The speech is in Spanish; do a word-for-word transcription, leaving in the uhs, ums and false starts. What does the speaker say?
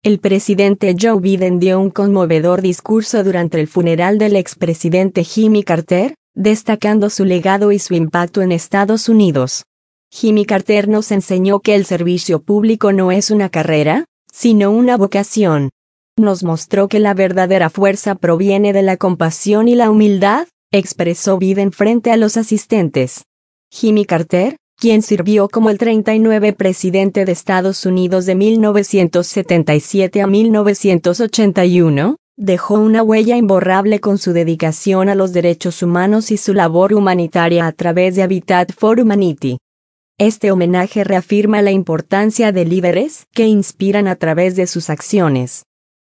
El presidente Joe Biden dio un conmovedor discurso durante el funeral del expresidente Jimmy Carter, destacando su legado y su impacto en Estados Unidos. Jimmy Carter nos enseñó que el servicio público no es una carrera, sino una vocación. Nos mostró que la verdadera fuerza proviene de la compasión y la humildad, expresó Biden frente a los asistentes. Jimmy Carter, quien sirvió como el treinta y nueve presidente de Estados Unidos de mil novecientos setenta y siete a mil novecientos ochenta y uno, dejó una huella imborrable con su dedicación a los derechos humanos y su labor humanitaria a través de Habitat for Humanity. Este homenaje reafirma la importancia de líderes que inspiran a través de sus acciones.